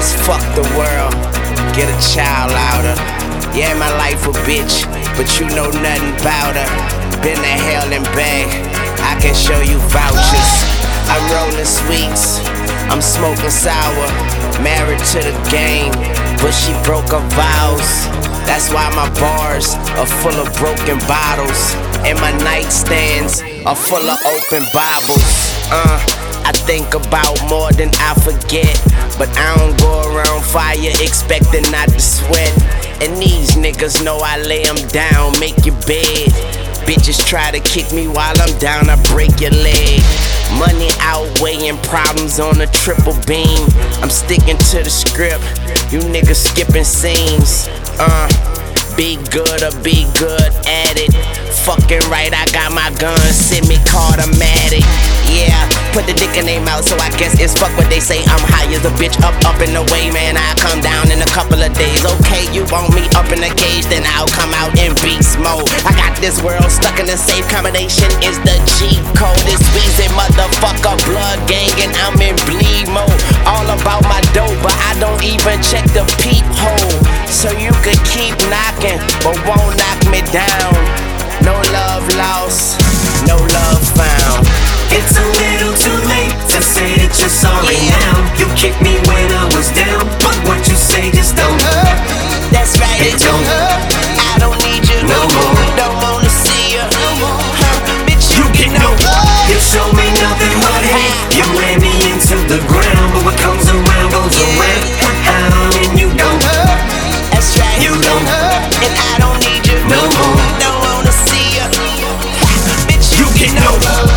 just fuck the world, get a child out her. Yeah, my life a bitch, but you know nothing about her. Been to hell and back, I can show you vouchers. I'm rolling sweets, I'm smoking sour. Married to the game, but she broke her vows. That's why my bars are full of broken bottles, and my nightstands are full of open Bibles. I think about more than I forget, but I don't go around fire expecting not to sweat. And these niggas know I lay them down, make your bed. Bitches try to kick me while I'm down, I break your leg. Money outweighing problems on a triple beam. I'm sticking to the script, you niggas skipping scenes. Be good or be good at it. Fucking right, I got my gun, semi-automatic. Yeah, put the dick in their mouth, so I guess it's fuck what they say. I'm high as a bitch, up and away, man. I come down in a couple of days. Okay, you want me up in the cage, then I'll come out in beast mode. I got this world stuck in a safe combination, is the G code. This Weezy motherfucker, blood gang, and I'm in bleed mode. All about my dope, but I don't even check the peephole. So you could keep knocking, but won't knock me down. No love lost, no love found. It's a little too late to say that you're sorry now. You kicked me when I was down, but what you say just don't hurt. That's right, it don't hurt. I don't need you no more. Don't wanna see you no more. Bitch, you get no love. You show me nothing but hate. You ran me into the ground, but what comes around goes around. And you don't hurt. That's right, you don't hurt. And I don't need you no more. Don't wanna see you. Bitch, you get no love.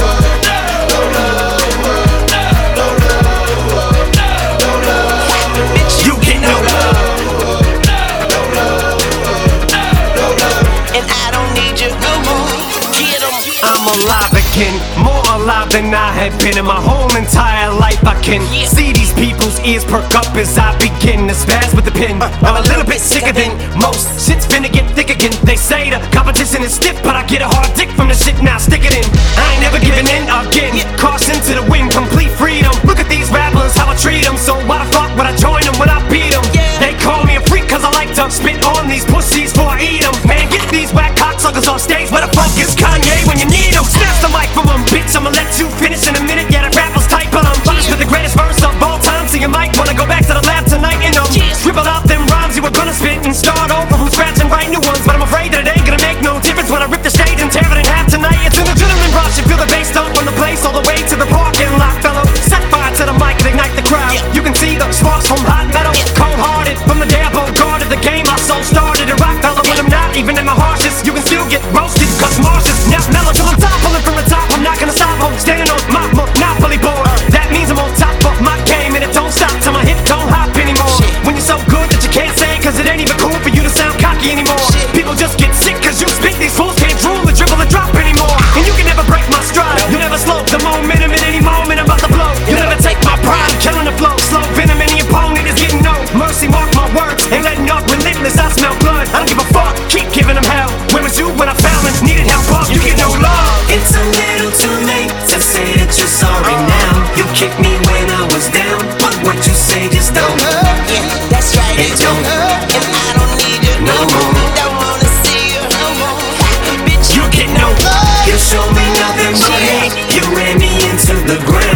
I'm alive again, more alive than I had been in my whole entire life. I can see these people's ears perk up as I begin to spaz with the pen. I'm a little bit sicker than most. Shit's finna get thick again. They say the competition is stiff, but I get a hard dick from the shit, now stick it in. I ain't never giving in again. Caution to the wind, complete freedom. Look at these rappers, how I treat them. So why the fuck would I join them when I beat them? They call me a freak cause I like to spit on these pussies before I eat them. Man, get these whack cocksuckers off stage. Where the fuck is Kanye when you need him? Snatch the mic from him, bitch, I'ma let you finish in a minute. Yeah, that rapper's tight, but I'm finished with the greatest verse of all time. So you might wanna go back to the lab tonight and scribble out them rhymes you were gonna spit and start over from scratch and write new ones. But I'm afraid that it ain't gonna make no difference when I rip the stage and tear it in half tonight. It's an adrenaline rush, you feel the bass dump from the place all the way to the parking lot, fellow. Set fire to the mic and ignite the crowd. You can see the sparks from hot metal, cold-hearted from the day I guarded the game. My soul started to rock, fellow. When I'm not even in my harshest, you can still get roasted, cause Mars is now mellow till I'm top, pulling from the top. I'm not gonna stop, I'm standing on my monopoly board. That means I'm on top of my game, and it don't stop till my hip don't hop anymore. When you're so good that you can't say, cause it ain't even cool for you to sound cocky anymore. People just get sick cause you spit, these fools can't drool or dribble or drop anymore. And you can never break my stride, you never slow the momentum in any moment I'm about to blow. You never take my pride, I'm killing the flow. Slow venom, any opponent is getting no mercy. Mark my words, ain't letting up, relentless, I smell blood. I don't give a fuck, keep giving them hell. Where was you when I found and needed help up? You get no love. It's a little too late to say that you're sorry now. You kicked me when I was down, but what you say just don't hurt. Yeah, that's right, it don't hurt. And I don't need you no more. Don't wanna see you no more. Bitch, you get no love. You show me nothing but hate. You ran me into the ground.